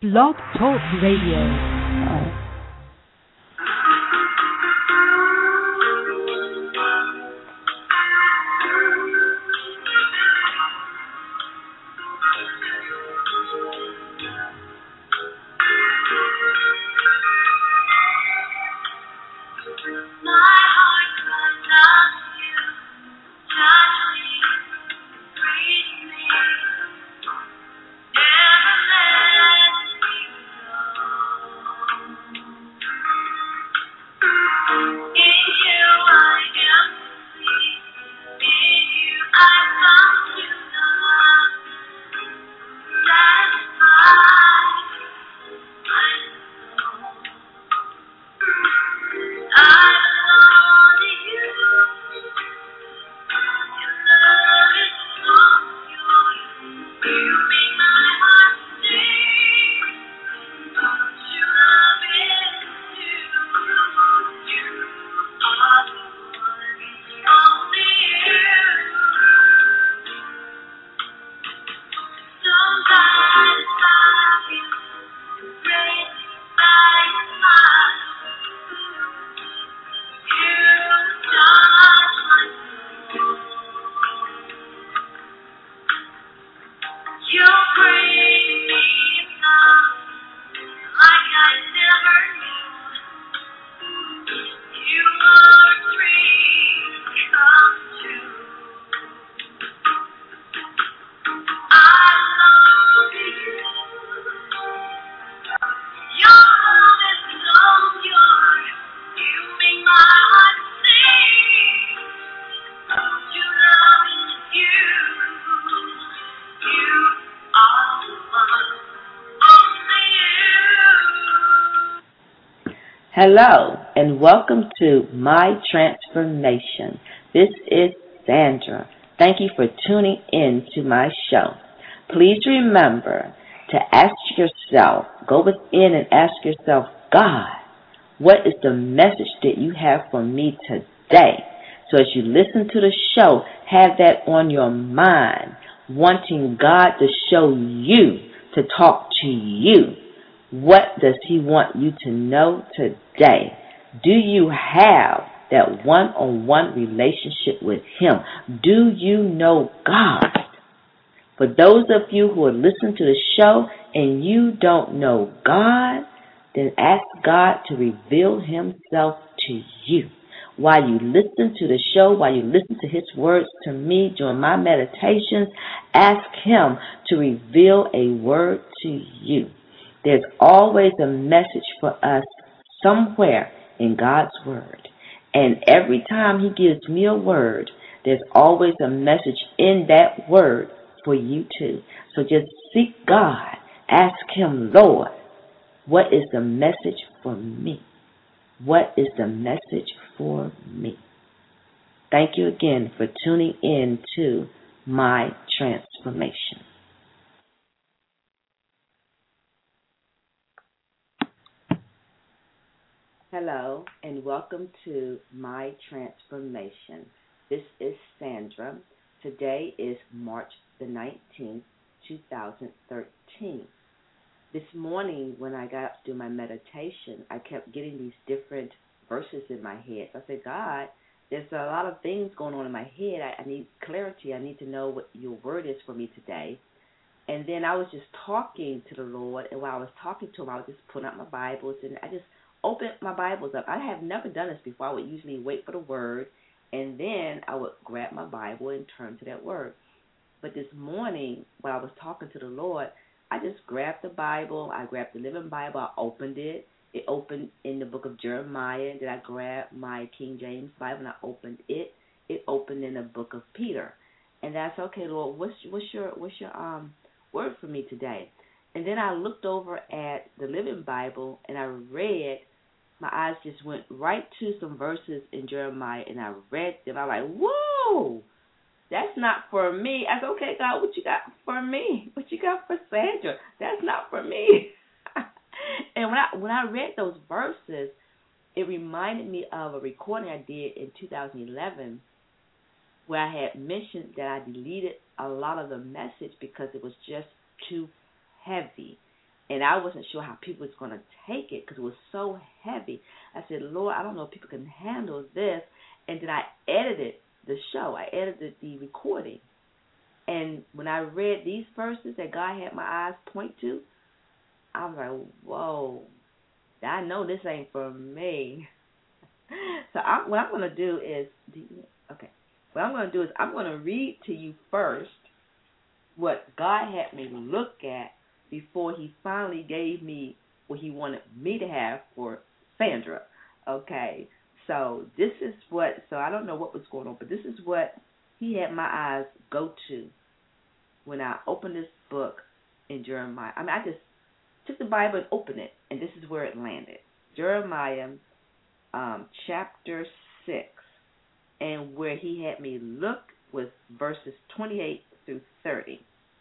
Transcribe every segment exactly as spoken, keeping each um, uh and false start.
Blog Talk Radio. Hello, and welcome to My Transformation. This is Sandra. Thank you for tuning in to my show. Please remember to ask yourself, go within and ask yourself, God, what is the message that you have for me today? So as you listen to the show, have that on your mind, wanting God to show you, to talk to you. What does he want you to know today? Do you have that one-on-one relationship with him? Do you know God? For those of you who are listening to the show and you don't know God, then ask God to reveal himself to you. While you listen to the show, while you listen to his words to me during my meditations, ask him to reveal a word to you. There's always a message for us somewhere in God's word. And every time he gives me a word, there's always a message in that word for you too. So just seek God. Ask him, Lord, what is the message for me? What is the message for me? Thank you again for tuning in to My Transformation. Hello, and welcome to My Transformation. This is Sandra. Today is March the nineteenth, two thousand thirteen. This morning when I got up to do my meditation, I kept getting these different verses in my head. So I said, God, there's a lot of things going on in my head. I, I need clarity. I need to know what your word is for me today. And then I was just talking to the Lord, and while I was talking to him, I was just putting out my Bibles, and I just open my Bibles up. I have never done this before. I would usually wait for the word, and then I would grab my Bible and turn to that word. But this morning, while I was talking to the Lord, I just grabbed the Bible. I grabbed the Living Bible. I opened it. It opened in the book of Jeremiah. Then I grabbed my King James Bible, and I opened it. It opened in the book of Peter. And that's okay, Lord. What's, what's your what's your um word for me today? And then I looked over at the Living Bible, and I read. My eyes just went right to some verses in Jeremiah, and I read them. I was like, whoa, that's not for me. I said, okay, God, what you got for me? What you got for Sandra? That's not for me. And when I when I read those verses, it reminded me of a recording I did in two thousand eleven where I had mentioned that I deleted a lot of the message because it was just too heavy. and I wasn't sure how people was going to take it because it was so heavy. I said, Lord, I don't know if people can handle this. And then I edited the show. I edited the recording. And when I read these verses that God had my eyes point to, I was like, whoa, I know this ain't for me. So I, what I'm going to do is, okay, what I'm going to do is I'm going to read to you first what God had me look at before he finally gave me what he wanted me to have for Sandra. Okay, so this is what, so I don't know what was going on, but this is what he had my eyes go to when I opened this book in Jeremiah. I mean, I just took the Bible and opened it, and this is where it landed. Jeremiah um, chapter six, and where he had me look was verses twenty-eight through thirty.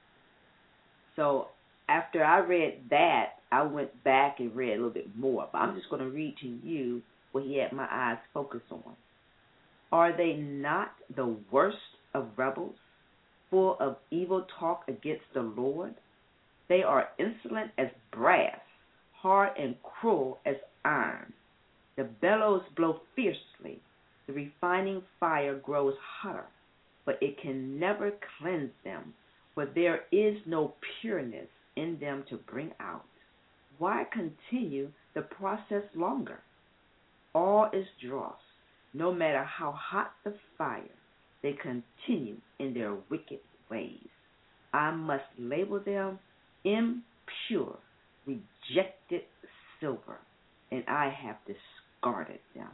So after I read that, I went back and read a little bit more, but I'm just going to read to you what he had my eyes focus on. Are they not the worst of rebels, full of evil talk against the Lord? They are insolent as brass, hard and cruel as iron. The bellows blow fiercely. The refining fire grows hotter, but it can never cleanse them, for there is no pureness in them to bring out. Why continue the process longer? All is dross. No matter how hot the fire, they continue in their wicked ways. I must label them impure, rejected silver, and I have discarded them.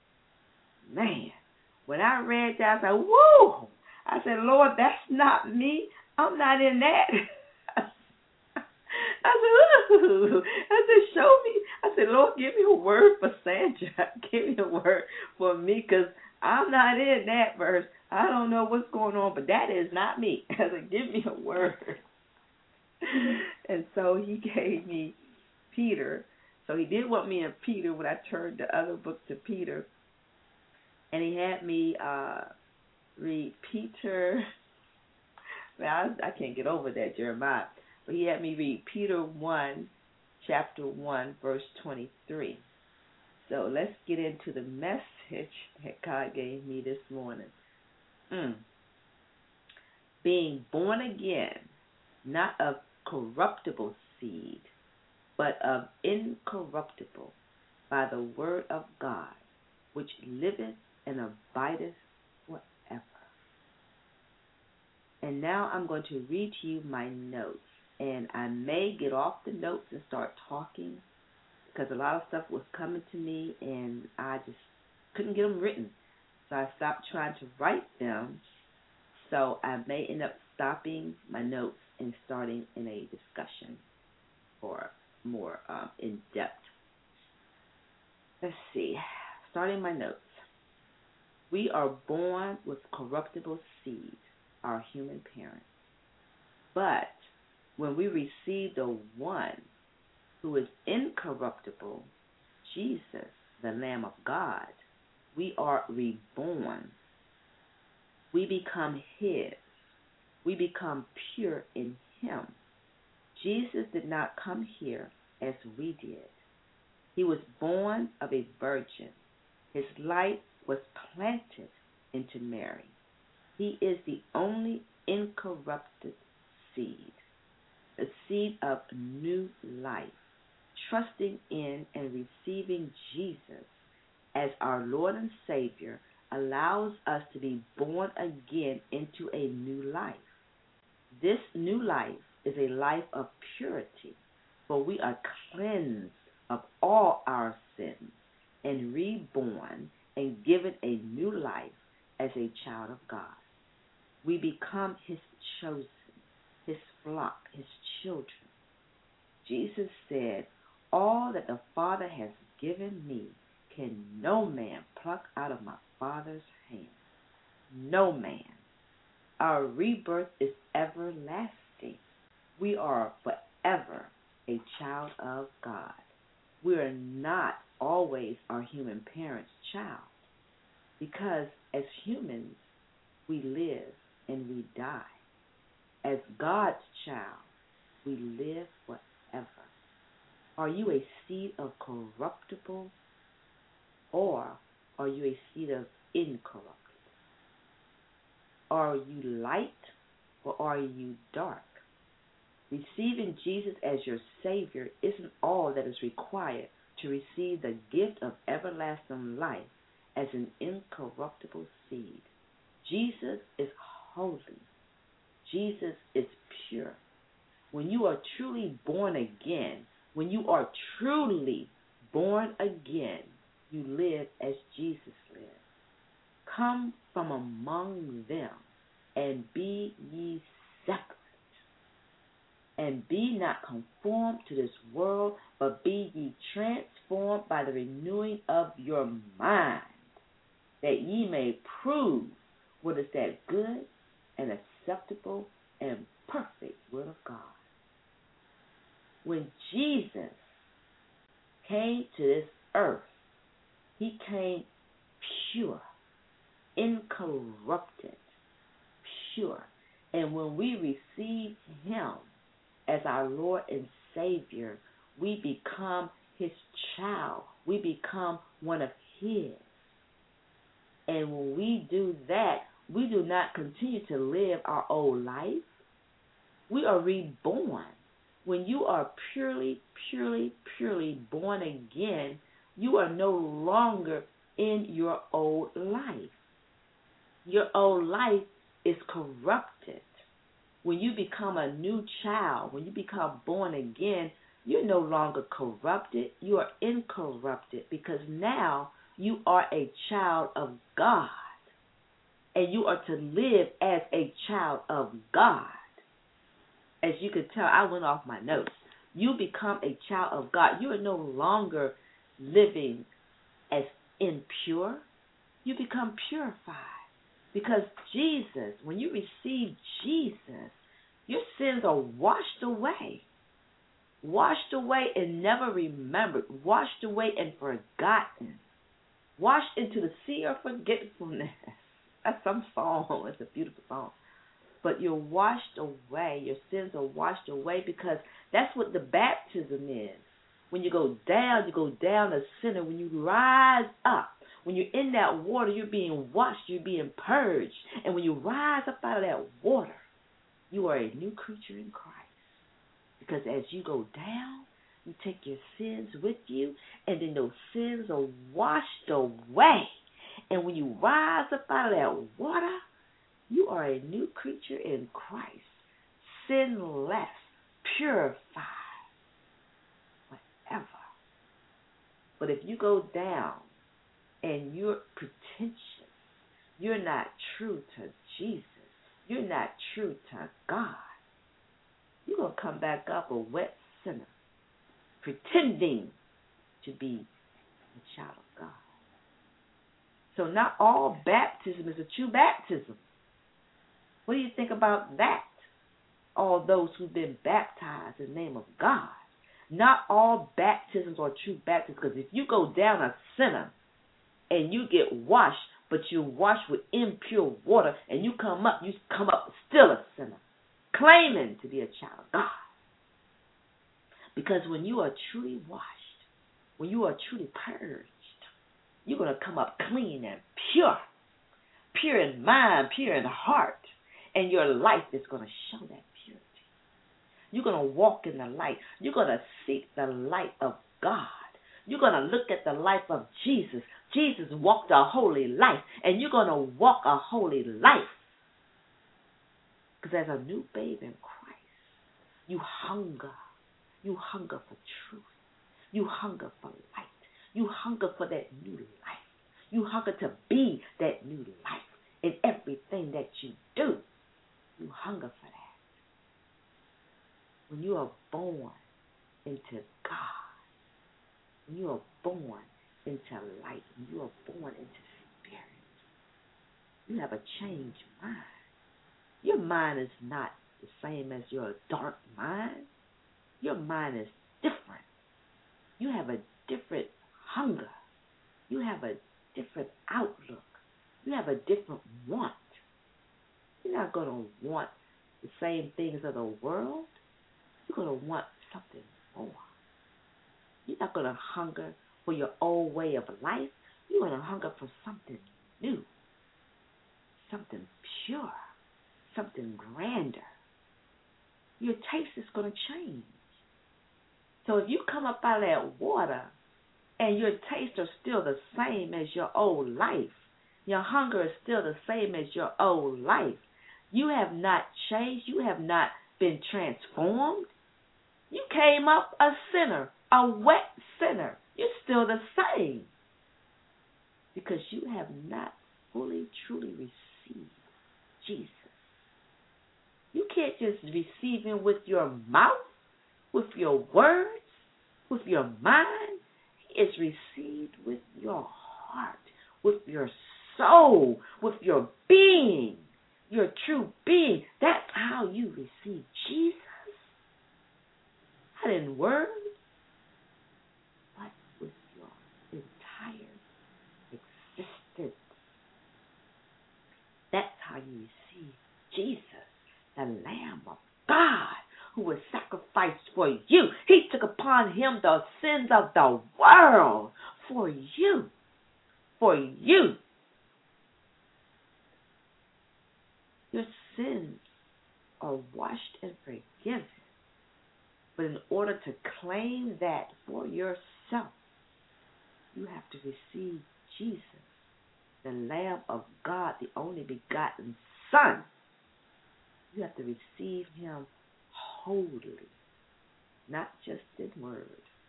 Man, when I read that, I said, woo! I said, Lord, that's not me. I'm not in that. I said, ooh. I said, show me. I said, Lord, give me a word for Sandra. Give me a word for me, because I'm not in that verse. I don't know what's going on, but that is not me. I said, give me a word. And so he gave me Peter. So he did want me in Peter when I turned the other book to Peter. And he had me uh, read Peter. Man, I, I can't get over that, Jeremiah. But he had me read Peter one, chapter one, verse twenty-three. So let's get into the message that God gave me this morning. Mm. Being born again, not of corruptible seed, but of incorruptible, by the word of God, which liveth and abideth forever. And now I'm going to read to you my notes. And I may get off the notes and start talking, because a lot of stuff was coming to me and I just couldn't get them written. So I stopped trying to write them. So I may end up stopping my notes and starting in a discussion or more um, in-depth. Let's see. Starting my notes. We are born with corruptible seed, our human parents. But when we receive the one who is incorruptible, Jesus, the Lamb of God, we are reborn. We become his. We become pure in him. Jesus did not come here as we did. He was born of a virgin. His life was planted into Mary. He is the only incorrupted seed, the seed of new life, trusting in and receiving Jesus as our Lord and Savior allows us to be born again into a new life. This new life is a life of purity, for we are cleansed of all our sins and reborn and given a new life as a child of God. We become his chosen, his flock, his children. Jesus said, all that the Father has given me can no man pluck out of my Father's hand. No man. Our rebirth is everlasting. We are forever a child of God. We are not always our human parents' child, because as humans, we live and we die. As God's child, we live forever. Are you a seed of corruptible, or are you a seed of incorruptible? Are you light, or are you dark? Receiving Jesus as your Savior isn't all that is required to receive the gift of everlasting life as an incorruptible seed. Jesus is holy. Jesus is pure. When you are truly born again, when you are truly born again, you live as Jesus lived. Come from among them and be ye separate. And be not conformed to this world, but be ye transformed by the renewing of your mind, that ye may prove what is that good and acceptable and perfect will of God. When Jesus came to this earth, he came pure, incorrupted, pure. And when we receive him as our Lord and Savior, we become his child. We become one of his. And when we do that, we do not continue to live our old life. We are reborn. When you are purely, purely, purely born again, you are no longer in your old life. Your old life is corrupted. When you become a new child, when you become born again, you're no longer corrupted. You are incorrupted, because now you are a child of God. And you are to live as a child of God. As you can tell, I went off my notes. You become a child of God. You are no longer living as impure. You become purified. Because Jesus, when you receive Jesus, your sins are washed away. Washed away and never remembered. Washed away and forgotten. Washed into the sea of forgetfulness. That's some song. It's a beautiful song. But you're washed away. Your sins are washed away, because that's what the baptism is. When you go down, you go down a sinner. When you rise up, when you're in that water, you're being washed, you're being purged. And when you rise up out of that water, you are a new creature in Christ. Because as you go down, you take your sins with you, and then those sins are washed away. And when you rise up out of that water, you are a new creature in Christ, sinless, purified, whatever. But if you go down and you're pretentious, you're not true to Jesus, you're not true to God, you're going to come back up a wet sinner, pretending to be a child of God. So not all baptism is a true baptism. What do you think about that? All those who've been baptized in the name of God. Not all baptisms are true baptisms, because if you go down a sinner and you get washed, but you're washed with impure water, and you come up, you come up still a sinner, claiming to be a child of God. Because when you are truly washed, when you are truly purged, you're going to come up clean and pure, pure in mind, pure in heart. And your life is going to show that purity. You're going to walk in the light. You're going to seek the light of God. You're going to look at the life of Jesus. Jesus walked a holy life, and you're going to walk a holy life. Because as a new babe in Christ, you hunger. You hunger for truth. You hunger for light. You hunger for that new life. You hunger to be that new life in everything that you do. You hunger for that. When you are born into God, when you are born into light, when you are born into spirit, you have a changed mind. Your mind is not the same as your dark mind. Your mind is different. You have a different hunger. You have a different outlook. You have a different want. You're not going to want the same things of the world. You're going to want something more. You're not going to hunger for your old way of life. You're going to hunger for something new, something pure, something grander. Your taste is going to change. So if you come up out of that water and your taste are still the same as your old life, your hunger is still the same as your old life, you have not changed, you have not been transformed. You came up a sinner, a wet sinner. You're still the same because you have not fully, truly received Jesus. You can't just receive him with your mouth, with your words, with your mind. He is received with your heart, with your soul, with your being, your true being. That's how you receive Jesus. Not in words, but with your entire existence. That's how you receive Jesus, the Lamb of God, who was sacrificed for you. He took upon him the sins of the world for you. For you. Your sins are washed and forgiven. But in order to claim that for yourself, you have to receive Jesus, the Lamb of God, the only begotten Son. You have to receive him wholly, not just in word,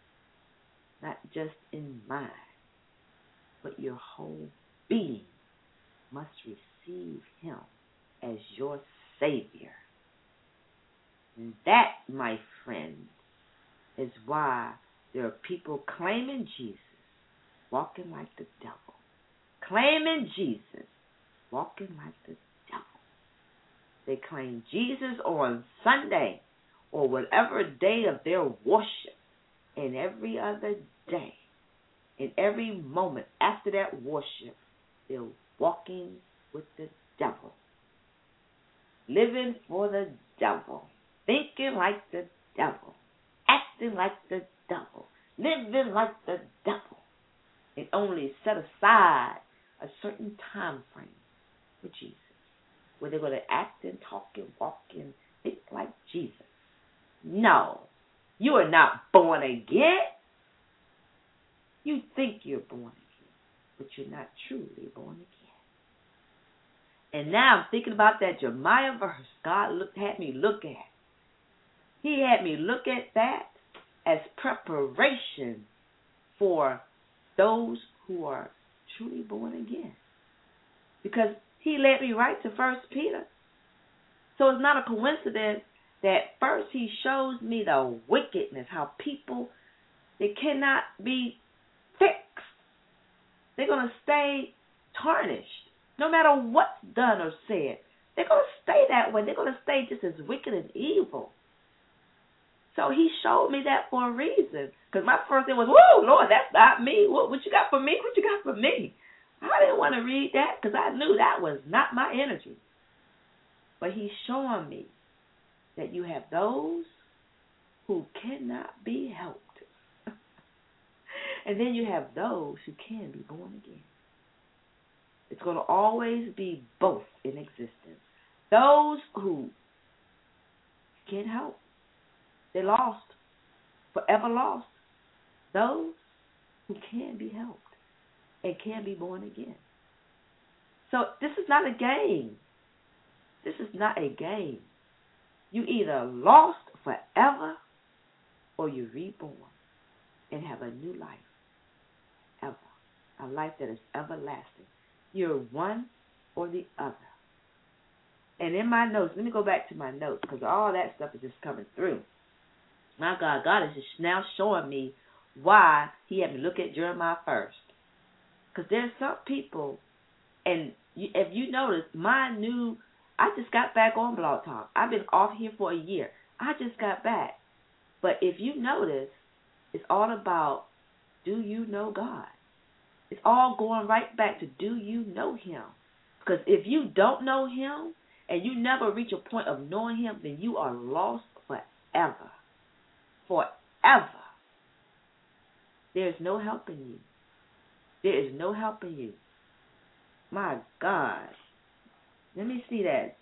not just in mind, but your whole being must receive him as your Savior. And that, my friend, is why there are people claiming Jesus, walking like the devil. Claiming Jesus, walking like the devil. They claim Jesus on Sunday or whatever day of their worship, and every other day, in every moment after that worship, they're walking with the devil. Living for the devil. Thinking like the devil. Acting like the devil. Living like the devil. And only set aside a certain time frame for Jesus, where they're going to act and talk and walk and think like Jesus. No, you are not born again. You think you're born again, but you're not truly born again. And now I'm thinking about that Jeremiah verse God looked, had me look at. He had me look at that as preparation for those who are truly born again. Because he led me right to First Peter. So it's not a coincidence that first he shows me the wickedness, how people, they cannot be fixed. They're going to stay tarnished. No matter what's done or said, they're going to stay that way. They're going to stay just as wicked and evil. So he showed me that for a reason. Because my first thing was, whoa, Lord, that's not me. What, what you got for me? What you got for me? I didn't want to read that because I knew that was not my energy. But he's showing me that you have those who cannot be helped. And then you have those who can be born again. It's going to always be both in existence. Those who can't help, they're lost, forever lost. Those who can be helped and can be born again. So this is not a game. This is not a game. You either lost forever or you're reborn and have a new life, ever. A life that is everlasting. You're one or the other. And in my notes, let me go back to my notes because all that stuff is just coming through. My God, God is just now showing me why he had me look at Jeremiah first. Because there's some people, and you, if you notice, my new, I just got back on Blog Talk. I've been off here for a year. I just got back. But if you notice, it's all about, do you know God? It's all going right back to, do you know him? Because if you don't know him and you never reach a point of knowing him, then you are lost forever. Forever. There is no helping you. There is no helping you. My God. Let me see that.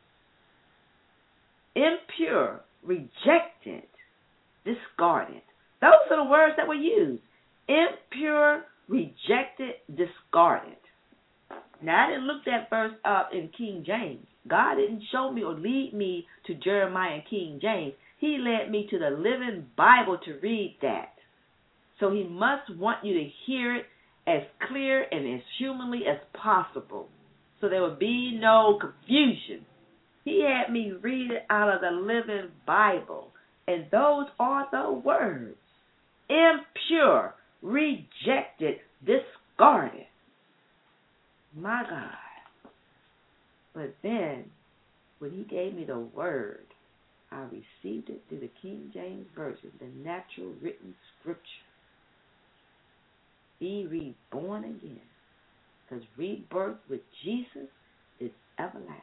Impure, rejected, discarded. Those are the words that were used. Impure, rejected, discarded. Now, I didn't look that verse up in King James. God didn't show me or lead me to Jeremiah and King James. He led me to the Living Bible to read that. So he must want you to hear it as clear and as humanly as possible, so there would be no confusion. He had me read it out of the Living Bible, and those are the words. Impure, rejected, discarded. My God. But then, when he gave me the word, I received it through the King James Version, the natural written scripture. Be reborn again. Because rebirth with Jesus is everlasting.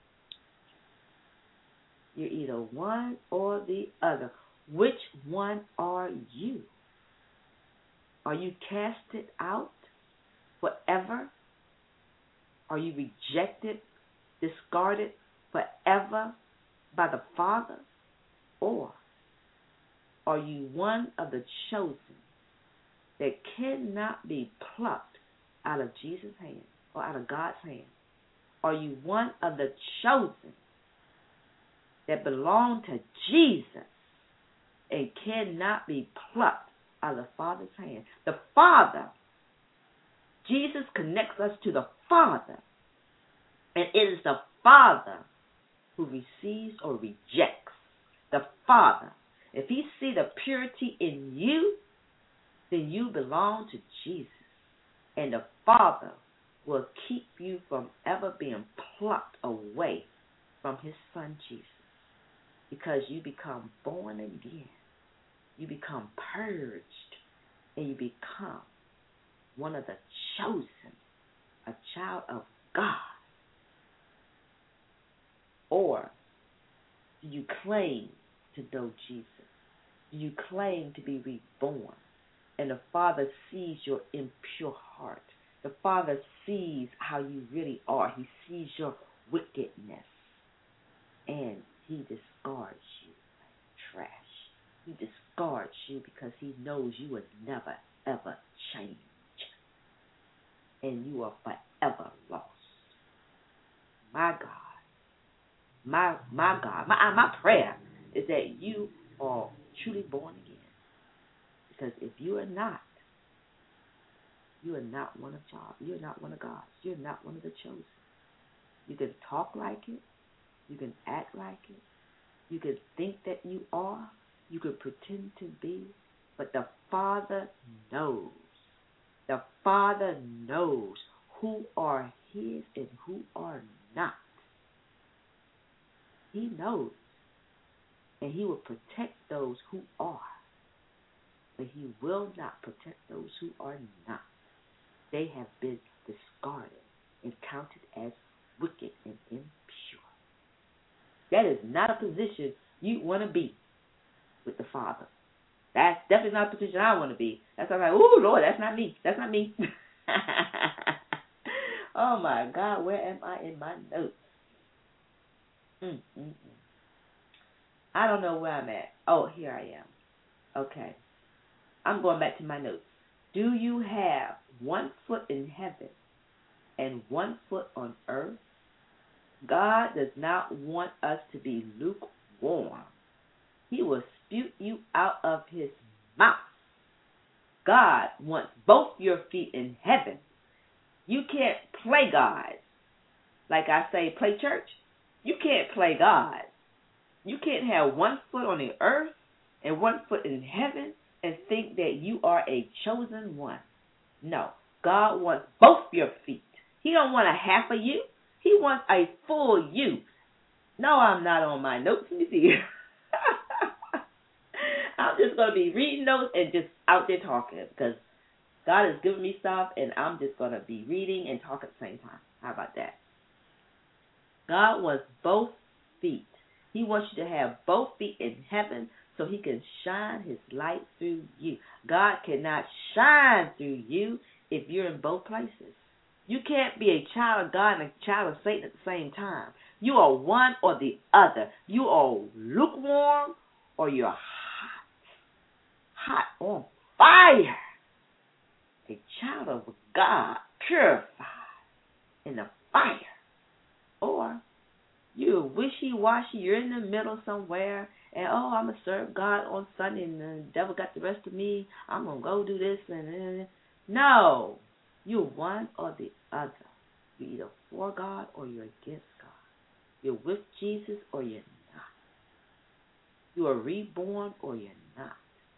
You're either one or the other. Which one are you? Are you casted out forever? Are you rejected, discarded forever by the Father? Or are you one of the chosen that cannot be plucked out of Jesus' hand or out of God's hand? Are you one of the chosen that belong to Jesus and cannot be plucked out of the Father's hand? The Father, Jesus connects us to the Father, and it is the Father who receives or rejects. The Father. If he see the purity in you, then you belong to Jesus. And the Father will keep you from ever being plucked away from his Son Jesus. Because you become born again. You become purged. And you become one of the chosen, a child of God. Or do you claim to know Jesus? Do you claim to be reborn? And the Father sees your impure heart. The Father sees how you really are. He sees your wickedness. And he discards you like trash. He discards you because he knows you will never, ever change. And you are forever lost. My God. My my God. My, my prayer is that you are truly born again. Because if you are not, you are not one of God. You're not one of God's. You're not one of the chosen. You can talk like it. You can act like it. You can think that you are. You can pretend to be. But the Father knows. The Father knows who are his and who are not. He knows. And he will protect those who are. But he will not protect those who are not. They have been discarded and counted as wicked and impure. That is not a position you want to be with the Father. That's definitely not a position I want to be. That's why I'm like, oh, Lord, that's not me. That's not me. Oh, my God, where am I in my notes? Mm, mm, mm. I don't know where I'm at. Oh, here I am. Okay. I'm going back to my notes. Do you have one foot in heaven and one foot on earth? God does not want us to be lukewarm. He will spew you out of his mouth. God wants both your feet in heaven. You can't play God. Like I say, play church. You can't play God. You can't have one foot on the earth and one foot in heaven and think that you are a chosen one. No. God wants both your feet. He don't want a half of you. He wants a full you. No, I'm not on my notes. Let me see. I'm just going to be reading notes and just out there talking because God has given me stuff and I'm just going to be reading and talking at the same time. How about that? God wants both feet. He wants you to have both feet in heaven so he can shine his light through you. God cannot shine through you if you're in both places. You can't be a child of God and a child of Satan at the same time. You are one or the other. You are lukewarm or you're hot, hot on fire. A child of God, purified in the fire. Or you're wishy-washy, you're in the middle somewhere, and oh, I'm going to serve God on Sunday, and the devil got the rest of me. I'm going to go do this. and, and No, you're one or the other. You're either for God or you're against God. You're with Jesus or you're not. You are reborn or you're not.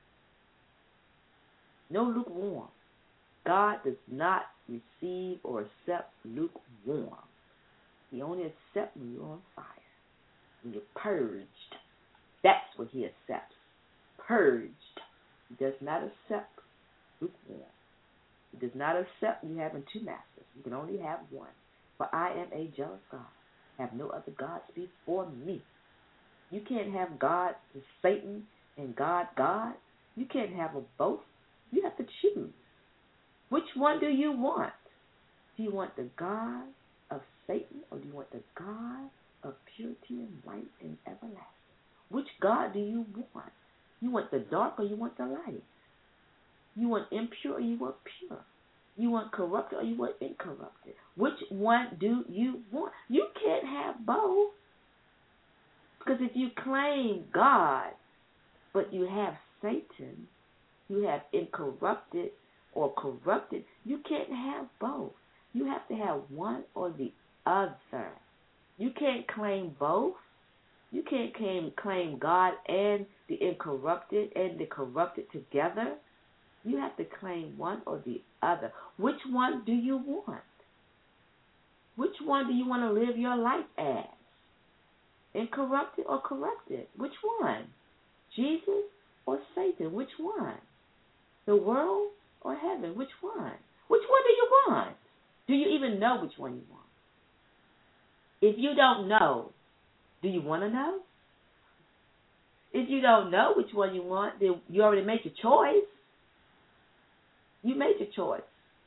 No lukewarm. God does not receive or accept lukewarm. He only accepts when you're on fire, when you're purged. That's what he accepts. Purged. He does not accept lukewarm. He does not accept you having two masters. You can only have one. For I am a jealous God. Have no other gods before me. You can't have God to Satan and God God. You can't have them both. You have to choose. Which one do you want? Do you want the God of Satan or do you want the God of purity and light and everlasting? Which God do you want? You want the dark or you want the light? You want impure or you want pure? You want corrupted or you want incorrupted? Which one do you want? You can't have both. Because if you claim God, but you have Satan, you have incorrupted or corrupted, you can't have both. You have to have one or the other. You can't claim both. You can't claim, claim God and the incorrupted and the corrupted together. You have to claim one or the other. Which one do you want? Which one do you want to live your life as? Incorrupted or corrupted? Which one? Jesus or Satan? Which one? The world or heaven? Which one? Which one do you want? Do you even know which one you want? If you don't know, do you want to know? If you don't know which one you want, then you already made your choice. You made your choice.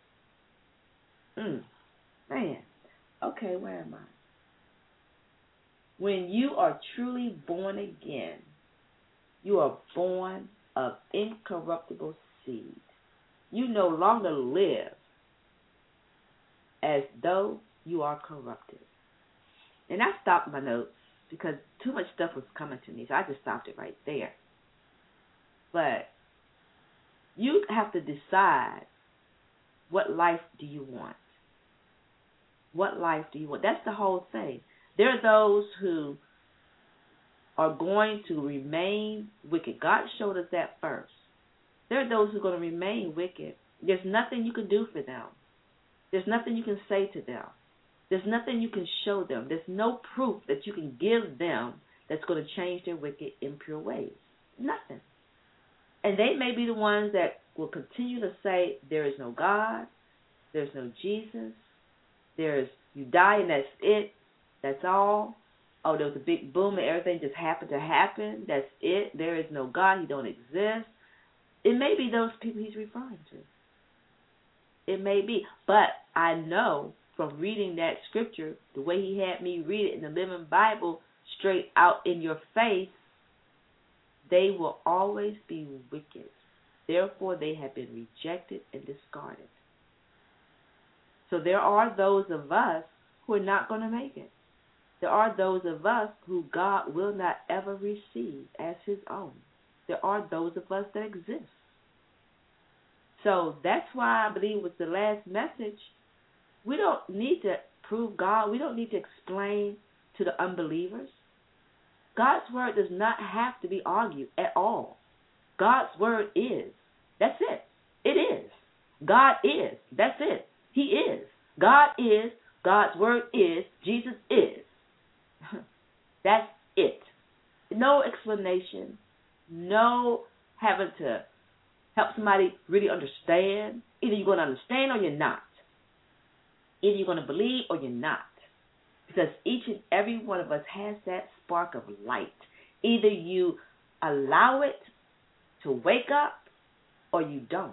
Mm, man. Okay, where am I? When you are truly born again, you are born of incorruptible seed. You no longer live as though you are corrupted. And I stopped my notes because too much stuff was coming to me, so I just stopped it right there. But you have to decide, what life do you want? What life do you want? That's the whole thing. There are those who are going to remain wicked. God showed us that first. There are those who are going to remain wicked. There's nothing you can do for them. There's nothing you can say to them. There's nothing you can show them. There's no proof that you can give them that's going to change their wicked, impure ways. Nothing. And they may be the ones that will continue to say, there is no God, there's no Jesus, there's, you die and that's it, that's all. Oh, there was a big boom and everything just happened to happen, that's it, there is no God, he don't exist. It may be those people he's referring to. It may be. But I know from reading that scripture, the way he had me read it in the Living Bible, straight out in your face, they will always be wicked. Therefore, they have been rejected and discarded. So there are those of us who are not going to make it. There are those of us who God will not ever receive as his own. There are those of us that exist. So that's why I believe with the last message, we don't need to prove God. We don't need to explain to the unbelievers. God's word does not have to be argued at all. God's word is. That's it. It is. God is. That's it. He is. God is. God's word is. Jesus is. That's it. No explanation. No having to help somebody really understand. Either you're going to understand or you're not. Either you're going to believe or you're not. Because each and every one of us has that spark of light. Either you allow it to wake up or you don't.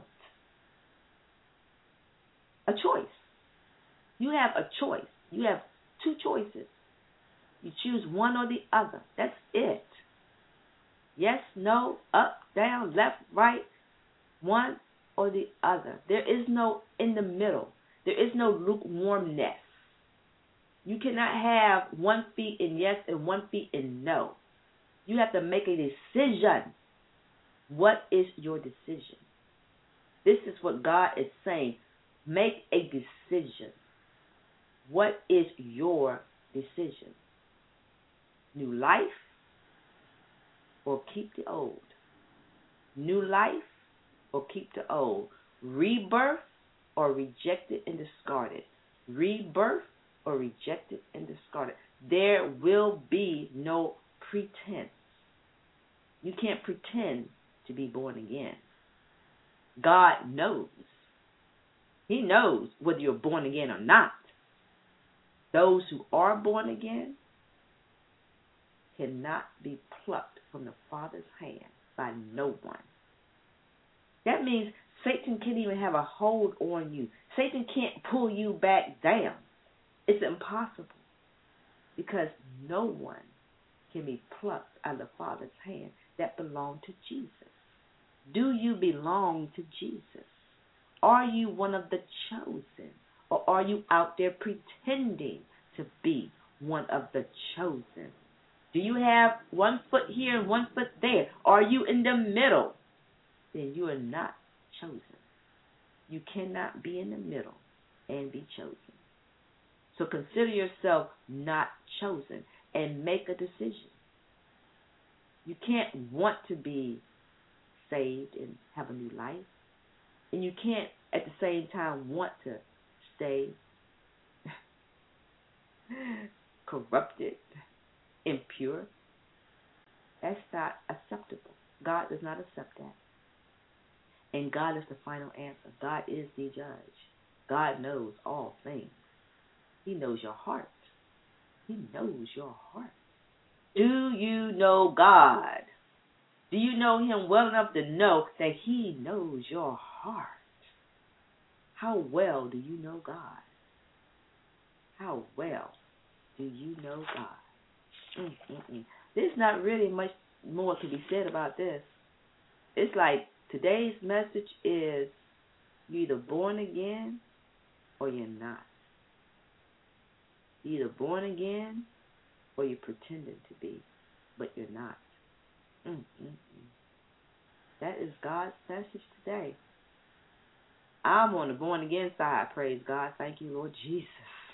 A choice. You have a choice. You have two choices. You choose one or the other. That's it. Yes, no, up, down, left, right, one or the other. There is no in the middle. There is no lukewarmness. You cannot have one feet in yes and one feet in no. You have to make a decision. What is your decision? This is what God is saying. Make a decision. What is your decision? New life or keep the old? New life or keep the old? Rebirth or rejected and discarded? Rebirth or rejected and discarded? There will be no pretense. You can't pretend to be born again. God knows. He knows whether you're born again or not. Those who are born again cannot be plucked from the Father's hand by no one. That means Satan can't even have a hold on you. Satan can't pull you back down. It's impossible because no one can be plucked out of the Father's hand that belong to Jesus. Do you belong to Jesus? Are you one of the chosen? Or are you out there pretending to be one of the chosen? Do you have one foot here and one foot there? Are you in the middle? Then you are not chosen. You cannot be in the middle and be chosen. So consider yourself not chosen and make a decision. You can't want to be saved and have a new life. And you can't at the same time want to stay corrupted, impure. That's not acceptable. God does not accept that. And God is the final answer. God is the judge. God knows all things. He knows your heart. He knows your heart. Do you know God? Do you know Him well enough to know that He knows your heart? How well do you know God? How well do you know God? Mm-mm-mm. There's not really much more to be said about this. It's like today's message is you're either born again or you're not. You're either born again or you're pretending to be, but you're not. Mm-mm-mm. That is God's message today. I'm on the born again side, praise God. Thank you, Lord Jesus.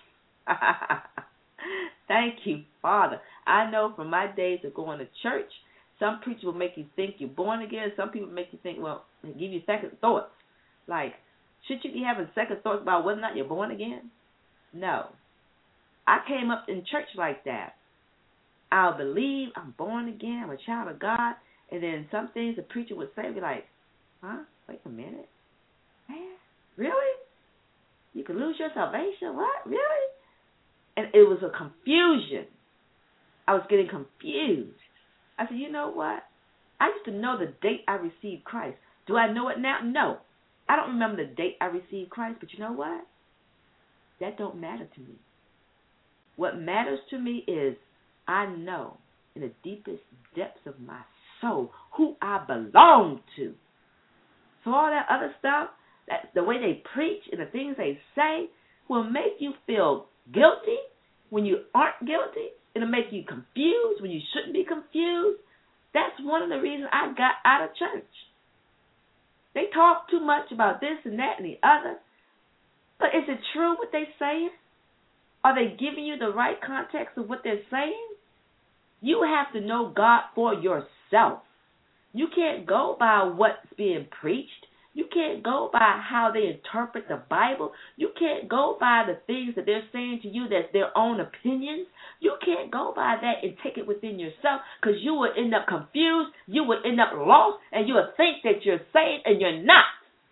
Thank you, Father. I know from my days of going to church, some preachers will make you think you're born again. Some people make you think, well, they give you second thoughts. Like, should you be having second thoughts about whether or not you're born again? No. I came up in church like that. I'll believe I'm born again, I'm a child of God, and then some things the preacher would say, I'd be like, huh? Wait a minute. Man, really? You could lose your salvation? What? Really? And it was a confusion. I was getting confused. I said, you know what? I used to know the date I received Christ. Do I know it now? No. I don't remember the date I received Christ, but you know what? That don't matter to me. What matters to me is I know in the deepest depths of my soul who I belong to. So all that other stuff, that the way they preach and the things they say will make you feel guilty when you aren't guilty. It'll make you confused when you shouldn't be confused. That's one of the reasons I got out of church. They talk too much about this and that and the other. But is it true what they're saying? Are they giving you the right context of what they're saying? You have to know God for yourself. You can't go by what's being preached. You can't go by how they interpret the Bible. You can't go by the things that they're saying to you that's their own opinions. You can't go by that and take it within yourself because you will end up confused, you will end up lost, and you will think that you're saved and you're not.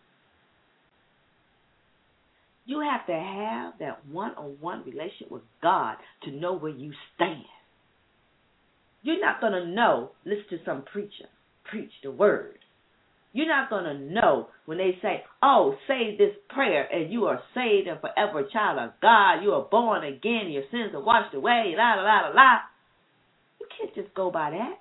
You have to have that one-on-one relationship with God to know where you stand. You're not going to know, listen to some preacher, preach the word. You're not going to know when they say, oh, say this prayer and you are saved and forever a child of God. You are born again. Your sins are washed away. La, la, la, la, la. You can't just go by that.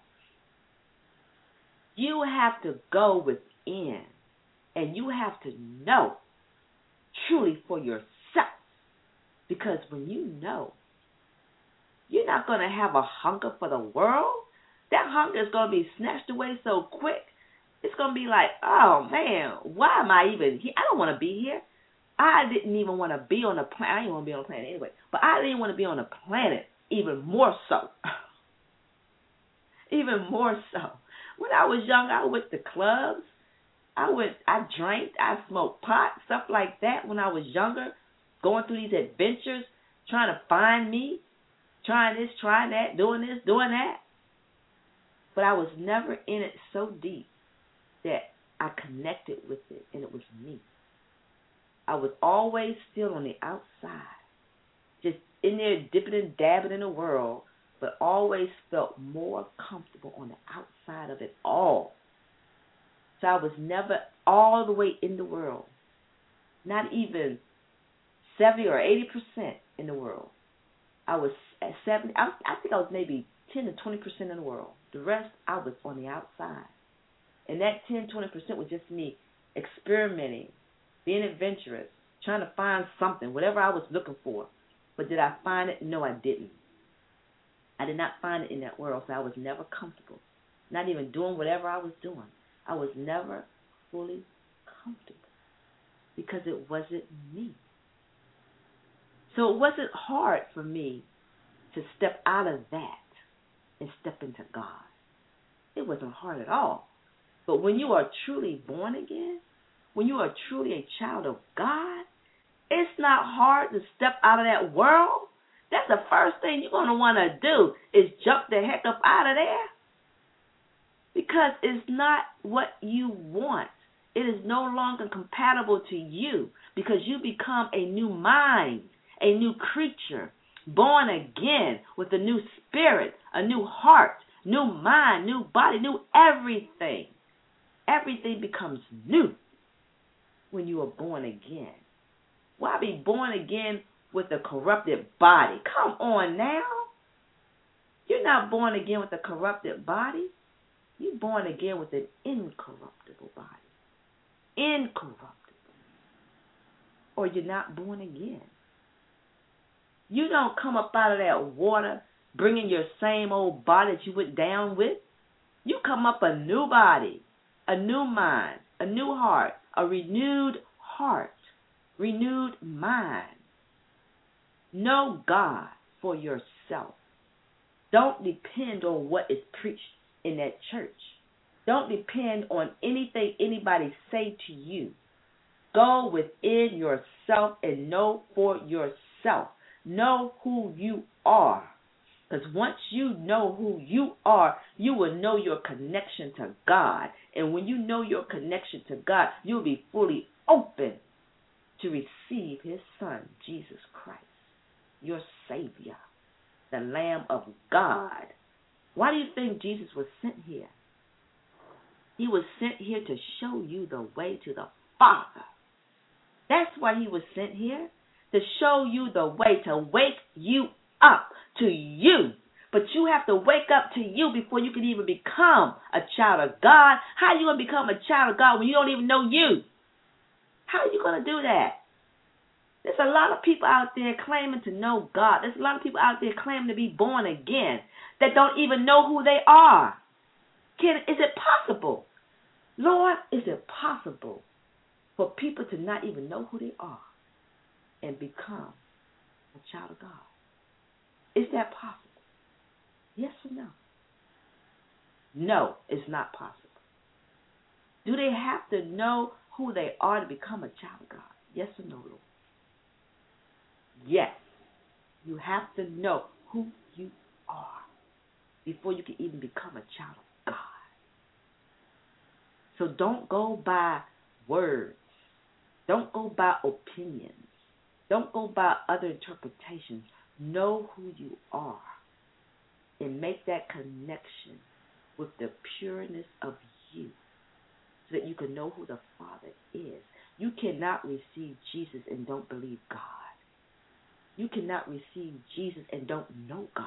You have to go within and you have to know truly for yourself. Because when you know, you're not going to have a hunger for the world. That hunger is going to be snatched away so quick. It's going to be like, oh, man, why am I even here? I don't want to be here. I didn't even want to be on the planet. I didn't want to be on the planet anyway. But I didn't want to be on the planet even more so. even more so. When I was young, I went to clubs. I went, I drank, I smoked pot, stuff like that when I was younger, going through these adventures, trying to find me, trying this, trying that, doing this, doing that. But I was never in it so deep that I connected with it, and it was me. I was always still on the outside, just in there dipping and dabbing in the world, but always felt more comfortable on the outside of it all. So I was never all the way in the world, not even seventy or eighty percent in the world. I was at seventy, I, I think I was maybe ten to twenty percent in the world. The rest, I was on the outside. And that ten, twenty percent was just me experimenting, being adventurous, trying to find something, whatever I was looking for. But did I find it? No, I didn't. I did not find it in that world, so I was never comfortable, not even doing whatever I was doing. I was never fully comfortable because it wasn't me. So it wasn't hard for me to step out of that and step into God. It wasn't hard at all. But when you are truly born again, when you are truly a child of God, it's not hard to step out of that world. That's the first thing you're going to want to do is jump the heck up out of there. Because it's not what you want. It is no longer compatible to you because you become a new mind, a new creature, born again with a new spirit, a new heart, new mind, new body, new everything. Everything becomes new when you are born again. Why be born again with a corrupted body? Come on now. You're not born again with a corrupted body. You're born again with an incorruptible body. Incorruptible. Or you're not born again. You don't come up out of that water bringing your same old body that you went down with. You come up a new body, a new mind, a new heart, a renewed heart, renewed mind. Know God for yourself. Don't depend on what is preached in that church. Don't depend on anything anybody say to you. Go within yourself and know for yourself. Know who you are. Because once you know who you are, you will know your connection to God. And when you know your connection to God, you'll be fully open to receive his son, Jesus Christ, your Savior, the Lamb of God. Why do you think Jesus was sent here? He was sent here to show you the way to the Father. That's why he was sent here, to show you the way, to wake you up to you. But you have to wake up to you before you can even become a child of God. How are you going to become a child of God when you don't even know you? How are you going to do that? There's a lot of people out there claiming to know God. There's a lot of people out there claiming to be born again that don't even know who they are. Can, is it possible? Lord, is it possible for people to not even know who they are and become a child of God? Is that possible? Yes or no? No, it's not possible. Do they have to know who they are to become a child of God? Yes or no, Lord? Yes. You have to know who you are before you can even become a child of God. So don't go by words. Don't go by opinions. Don't go by other interpretations. Know who you are. and make that connection with the pureness of you so that you can know who the Father is. You cannot receive Jesus and don't believe God. You cannot receive Jesus and don't know God.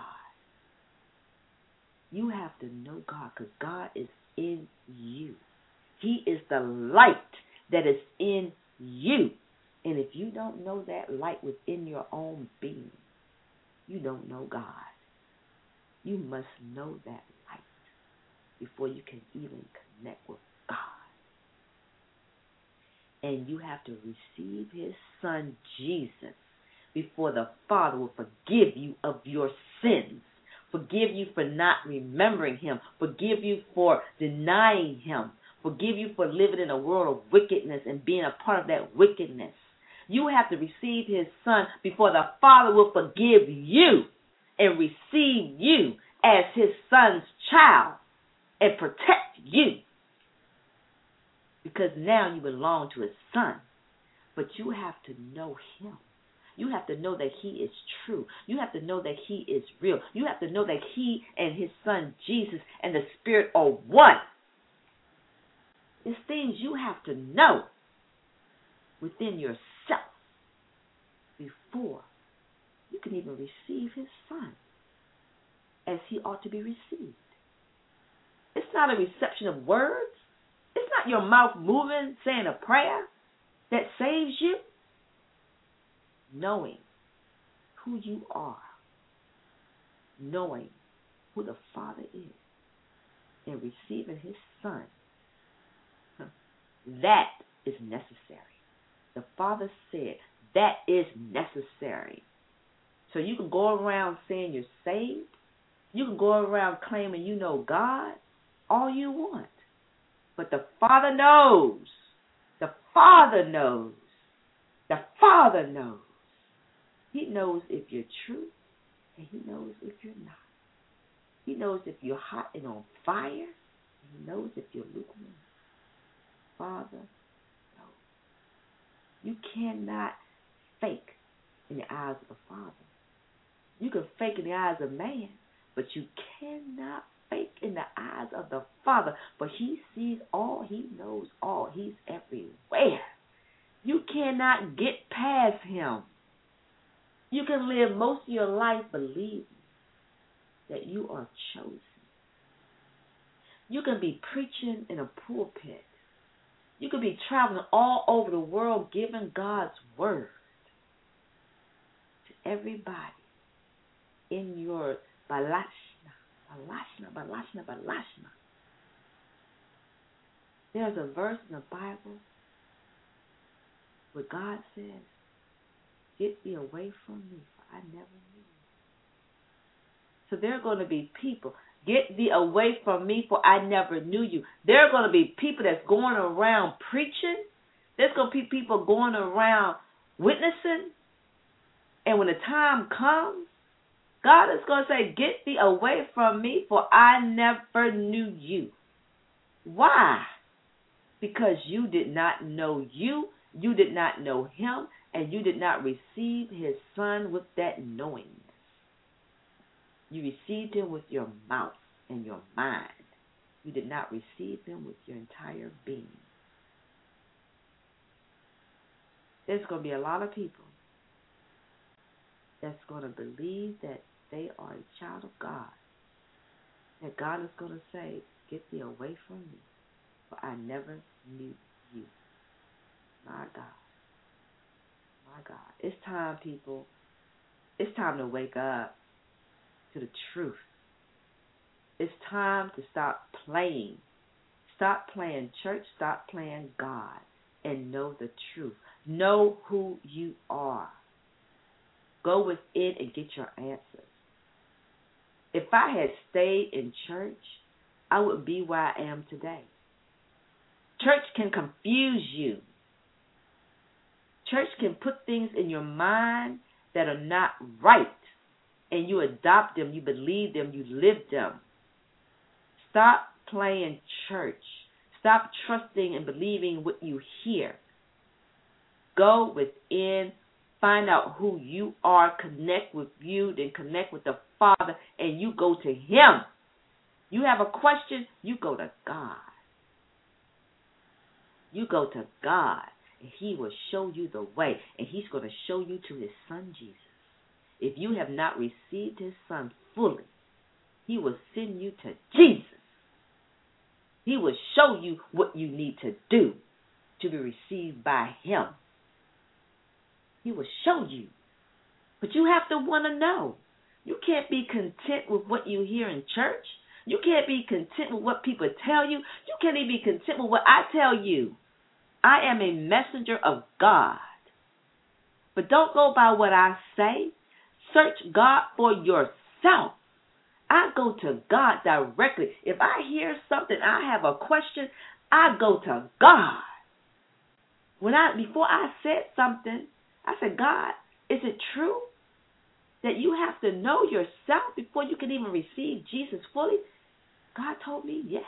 You have to know God because God is in you. He is the light that is in you. And if you don't know that light within your own being, you don't know God. You must know that light before you can even connect with God. And you have to receive his son, Jesus, before the Father will forgive you of your sins, forgive you for not remembering him, forgive you for denying him, forgive you for living in a world of wickedness and being a part of that wickedness. You have to receive his son before the Father will forgive you and receive you as his son's child and protect you. Because now you belong to his son. But you have to know him. You have to know that he is true. You have to know that he is real. You have to know that he and his son Jesus and the Spirit are one. It's things you have to know within yourself before you can even receive his son as he ought to be received. It's not a reception of words. It's not your mouth moving, saying a prayer that saves you. Knowing who you are, knowing who the Father is, and receiving his son, that is necessary. The Father said that is necessary. So you can go around saying you're saved. You can go around claiming you know God all you want. But the Father knows. The Father knows. The Father knows. He knows if you're true, and he knows if you're not. He knows if you're hot and on fire, and he knows if you're lukewarm. Father knows. You cannot fake in the eyes of the Father. You can fake in the eyes of man, but you cannot fake in the eyes of the Father. For he sees all, he knows all, he's everywhere. You cannot get past him. You can live most of your life believing that you are chosen. You can be preaching in a pulpit. You can be traveling all over the world giving God's word to everybody in your balashna, balashna, balashna, balashna. There's a verse in the Bible where God says, "Get thee away from me, for I never knew you." So there are going to be people, get thee away from me, for I never knew you. There are going to be people that's going around preaching. There's going to be people going around witnessing. And when the time comes, God is going to say, "Get thee away from me, for I never knew you." Why? Because you did not know you, you did not know him, and you did not receive his son with that knowingness. You received him with your mouth and your mind. You did not receive him with your entire being. There's going to be a lot of people that's going to believe that they are a child of God. That God is going to say, "Get thee away from me, for I never knew you." My God. My God. It's time, people. It's time to wake up to the truth. It's time to stop playing. Stop playing church. Stop playing God. And know the truth. Know who you are. Go within and get your answers. If I had stayed in church, I would be where I am today. Church can confuse you. Church can put things in your mind that are not right, and you adopt them, you believe them, you live them. Stop playing church. Stop trusting and believing what you hear. Go within find out who you are, connect with you, then connect with the Father, and you go to Him. You have a question, you go to God. You go to God, and He will show you the way, and He's going to show you to His Son, Jesus. If you have not received His Son fully, He will send you to Jesus. He will show you what you need to do to be received by Him. He will show you. But you have to want to know. You can't be content with what you hear in church. You can't be content with what people tell you. You can't even be content with what I tell you. I am a messenger of God. But don't go by what I say. Search God for yourself. I go to God directly. If I hear something, I have a question, I go to God. When I before I said something, I said, God, is it true that you have to know yourself before you can even receive Jesus fully? God told me yes.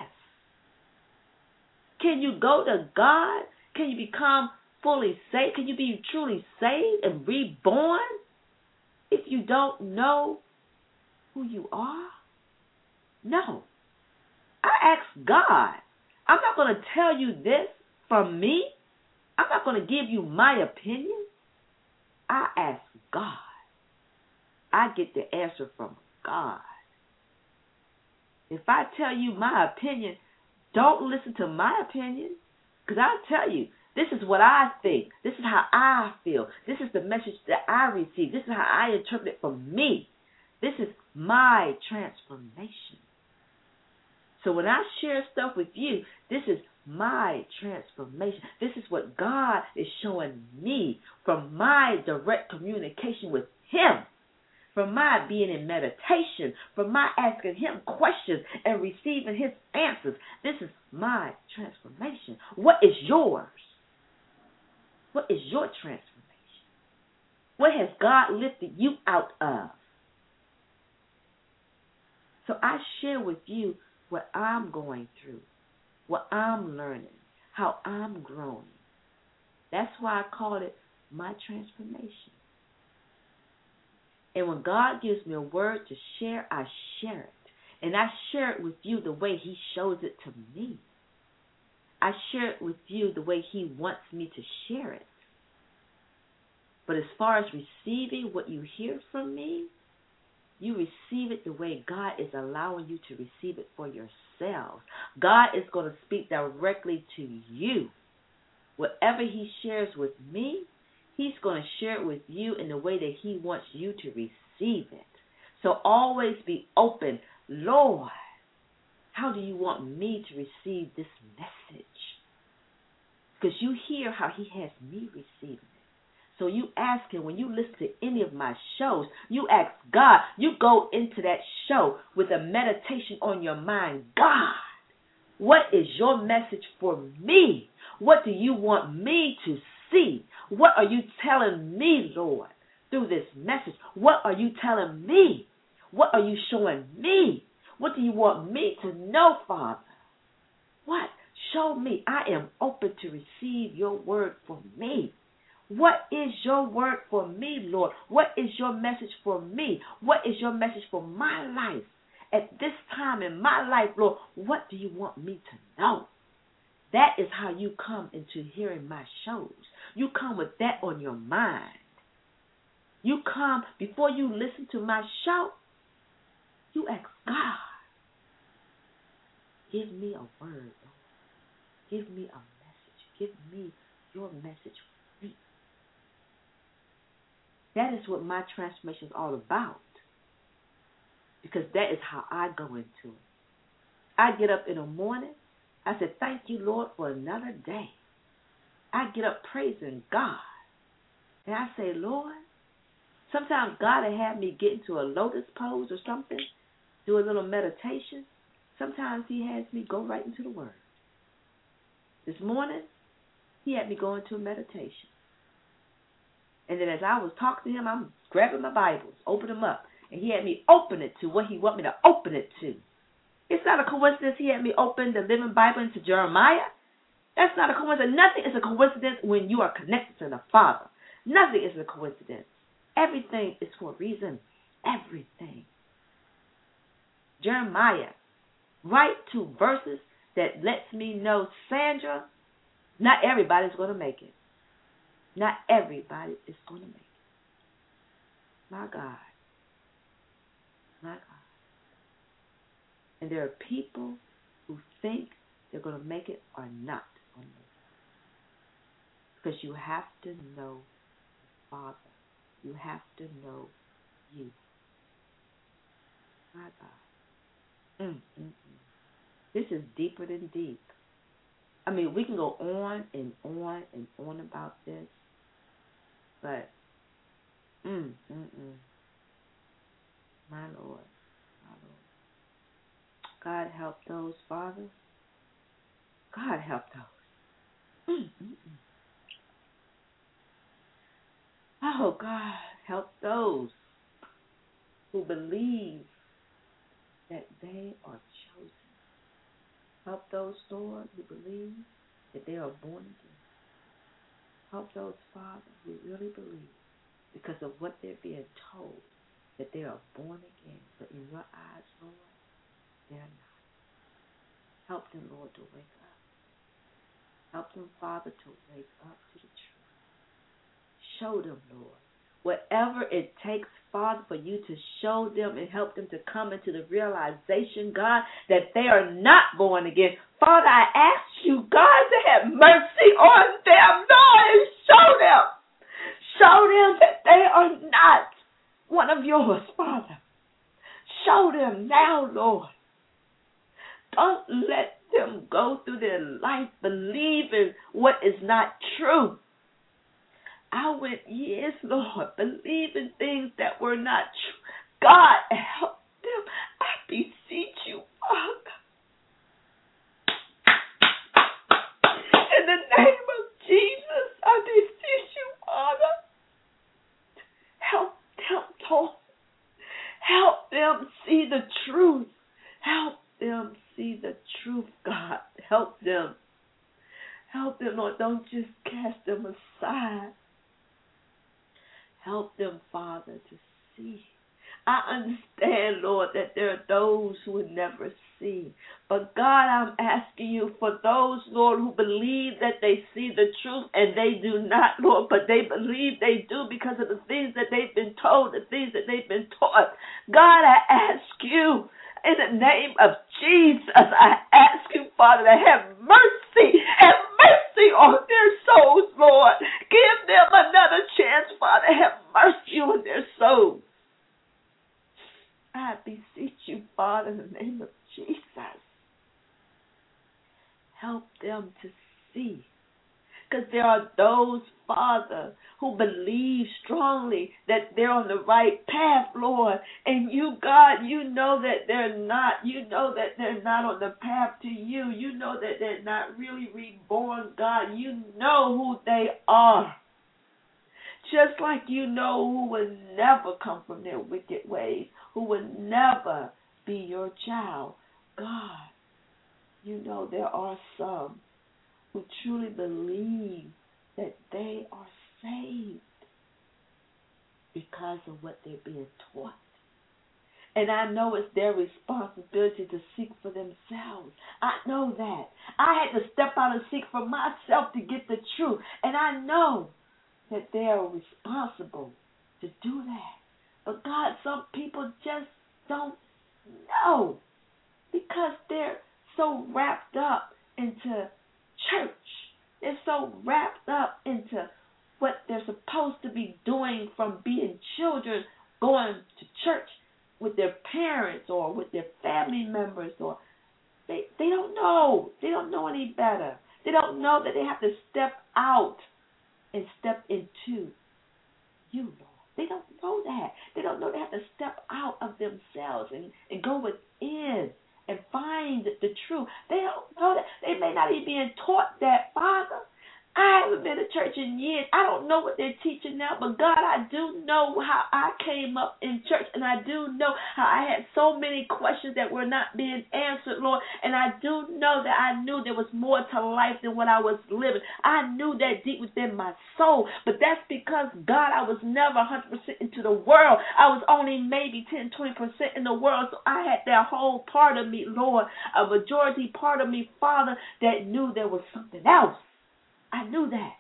Can you go to God? Can you become fully saved? Can you be truly saved and reborn if you don't know who you are? No. I asked God. I'm not going to tell you this from me. I'm not going to give you my opinion. I ask God. I get the answer from God. If I tell you my opinion, don't listen to my opinion. Because I'll tell you, this is what I think. This is how I feel. This is the message that I receive. This is how I interpret it for me. This is my transformation. So when I share stuff with you, this is my transformation. This is what God is showing me from my direct communication with Him, from my being in meditation, from my asking Him questions and receiving His answers. This is my transformation. What is yours? What is your transformation? What has God lifted you out of? So I share with you what I'm going through, what I'm learning, how I'm growing. That's why I call it my transformation. And when God gives me a word to share, I share it. And I share it with you the way He shows it to me. I share it with you the way He wants me to share it. But as far as receiving what you hear from me, you receive it the way God is allowing you to receive it for yourself. God is going to speak directly to you. Whatever He shares with me, He's going to share it with you in the way that He wants you to receive it. So always be open. Lord, how do you want me to receive this message? Because you hear how He has me receiving it. So you ask Him, when you listen to any of my shows, you ask God, you go into that show with a meditation on your mind. God, what is your message for me? What do you want me to see? What are you telling me, Lord, through this message? What are you telling me? What are you showing me? What do you want me to know, Father? What? Show me. I am open to receive your word for me. What is your word for me, Lord? What is your message for me? What is your message for my life? At this time in my life, Lord, what do you want me to know? That is how you come into hearing my shows. You come with that on your mind. You come, before you listen to my show, you ask God, give me a word, Lord. Give me a message. Give me your message for me. That is what my transformation is all about. Because that is how I go into it. I get up in the morning. I said, thank you, Lord, for another day. I get up praising God. And I say, Lord, sometimes God will have me get into a lotus pose or something, do a little meditation. Sometimes He has me go right into the Word. This morning, He had me go into a meditation. And then as I was talking to Him, I'm grabbing my Bibles, open them up. And He had me open it to what He want me to open it to. It's not a coincidence He had me open the Living Bible into Jeremiah. That's not a coincidence. Nothing is a coincidence when you are connected to the Father. Nothing is a coincidence. Everything is for a reason. Everything. Jeremiah, write two verses that lets me know, Sandra, not everybody's going to make it. Not everybody is going to make it. My God. My God. And there are people who think they're going to make it or not going to make it. Because you have to know the Father. You have to know you. My God. Mm, mm, mm. This is deeper than deep. I mean, we can go on and on and on about this, but mm, mm, mm. My Lord, my Lord. God help those, Father. God help those. Mm, mm, mm. Oh, God help those who believe that they are chosen. Help those, Lord, who believe that they are born again. Help those, Father, who really believe because of what they're being told that they are born again. But in your eyes, Lord, they're not. Help them, Lord, to wake up. Help them, Father, to wake up to the truth. Show them, Lord, whatever it takes, Father, for you to show them and help them to come into the realization, God, that they are not born again. Father, I ask you, God, to have mercy on them, Lord, and show them. Show them that they are not one of yours, Father. Show them now, Lord. Don't let them go through their life believing what is not true. I went years, Lord, believing things that were not true. God, help them. I beseech you, Father. In the name of Jesus, I beseech you, Father. Help them, Lord. Help them see the truth. Help them see the truth, God. Help them. Help them, Lord. Don't just cast them aside. Help them, Father, to see. I understand, Lord, that there are those who would never see. But God, I'm asking you for those, Lord, who believe that they see the truth and they do not, Lord, but they believe they do because of the things that they've been told, the things that they've been taught. God, I ask you, in the name of Jesus, I ask you, Father, to have mercy. Have mercy on their souls, Lord. Give them another chance, Father. Have mercy on their souls. I beseech you, Father, in the name of Jesus. Help them to see. Because there are those, Father, who believe strongly that they're on the right path, Lord. And you, God, you know that they're not. You know that they're not on the path to you. You know that they're not really reborn, God. You know who they are. Just like you know who will never come from their wicked ways, who will never be your child. God, you know there are some who truly believe that they are saved because of what they're being taught. And I know it's their responsibility to seek for themselves. I know that. I had to step out and seek for myself to get the truth. And I know that they are responsible to do that. But God, some people just don't know because they're so wrapped up into church. They're so wrapped up into what they're supposed to be doing from being children, going to church with their parents or with their family members, or they they don't know. They don't know any better. They don't know that they have to step out and step into you, Lord. They don't know that. They don't know they have to step out of themselves and, and go within and find the truth. They don't know that. They may not even be taught that, Father. I haven't been to church in years. I don't know what they're teaching now, but God, I do know how I came up in church, and I do know how I had so many questions that were not being answered, Lord, and I do know that I knew there was more to life than what I was living. I knew that deep within my soul, but that's because, God, I was never one hundred percent into the world. I was only maybe ten, twenty percent in the world, so I had that whole part of me, Lord, a majority part of me, Father, that knew there was something else. I knew that.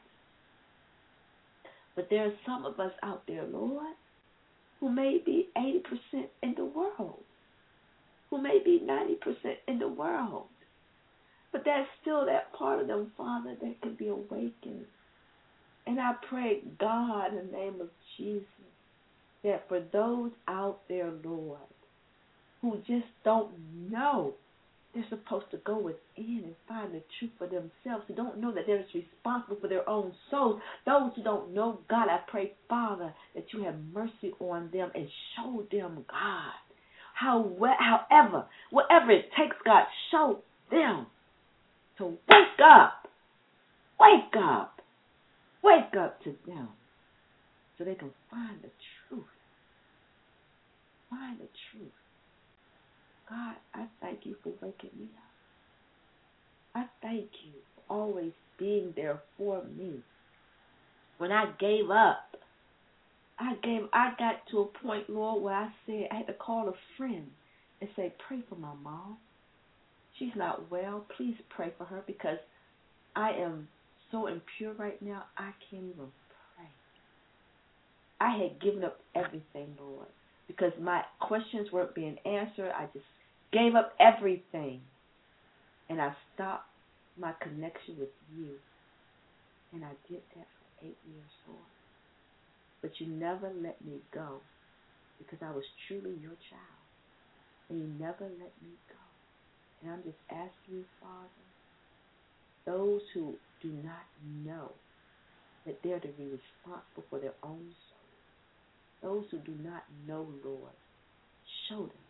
But there are some of us out there, Lord, who may be eighty percent in the world, who may be ninety percent in the world. But there's still that part of them, Father, that can be awakened. And I pray, God, in the name of Jesus, that for those out there, Lord, who just don't know they're supposed to go within and find the truth for themselves, who don't know that they're responsible for their own souls. Those who don't know, God, I pray, Father, that you have mercy on them and show them, God, how, however, whatever it takes, God, show them to wake up, wake up, wake up to them so they can find the truth, find the truth. God, I thank you for waking me up. I thank you for always being there for me. When I gave up, I gave. I got to a point, Lord, where I said I had to call a friend and say, pray for my mom. She's not well. Please pray for her because I am so impure right now, I can't even pray. I had given up everything, Lord, because my questions weren't being answered. I just gave up everything, and I stopped my connection with you, and I did that for eight years, Lord. But you never let me go because I was truly your child, and you never let me go. And I'm just asking you, Father, those who do not know that they're to be responsible for their own soul, those who do not know, Lord, show them.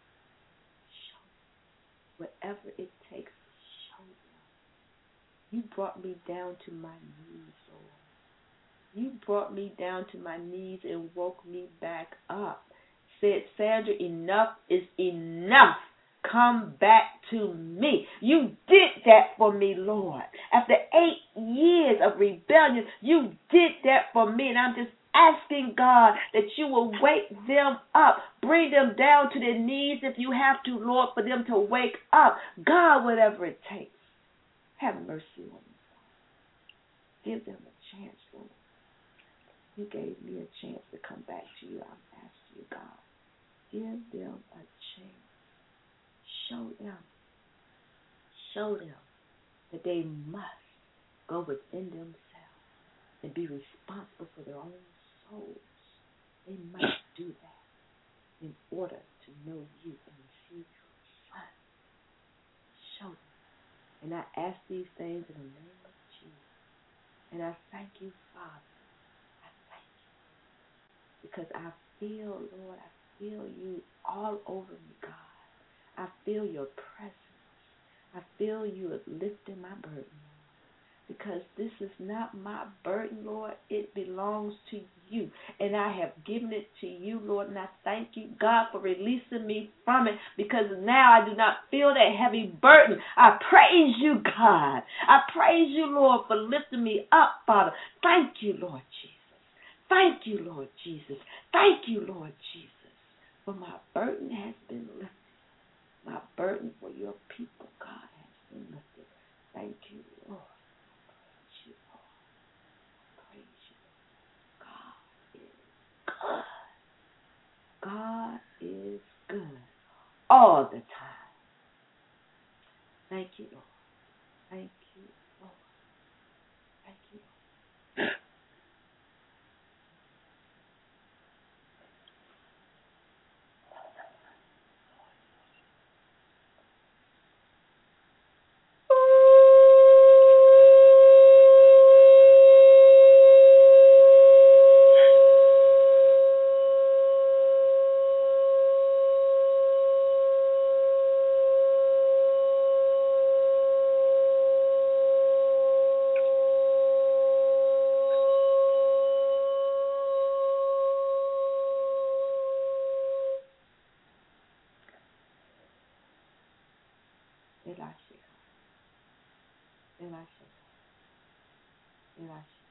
Whatever it takes, show them. You brought me down to my knees, Lord. You brought me down to my knees and woke me back up. Said, Sandra, enough is enough. Come back to me. You did that for me, Lord. After eight years of rebellion, you did that for me, and I'm just asking, God, that you will wake them up. Bring them down to their knees if you have to, Lord, for them to wake up. God, whatever it takes, have mercy on them. Give them a chance, Lord. You gave me a chance to come back to you. I'm asking you, God, give them a chance. Show them. Show them that they must go within themselves and be responsible for their own souls. They must do that in order to know you and receive your Son. Show them. And I ask these things in the name of Jesus. And I thank you, Father. I thank you. Because I feel, Lord, I feel you all over me, God. I feel your presence. I feel you lifting my burden, Lord. Because this is not my burden, Lord. It belongs to you. And I have given it to you, Lord. And I thank you, God, for releasing me from it. Because now I do not feel that heavy burden. I praise you, God. I praise you, Lord, for lifting me up, Father. Thank you, Lord Jesus. Thank you, Lord Jesus. Thank you, Lord Jesus. For my burden has been lifted. My burden for your people, God, has been lifted. Thank you, Lord. Praise you, Lord. Praise you. God is good. God is good all the time. Thank you, Lord. Thank you, Lord. Thank you, Lord. Gracias. Gracias.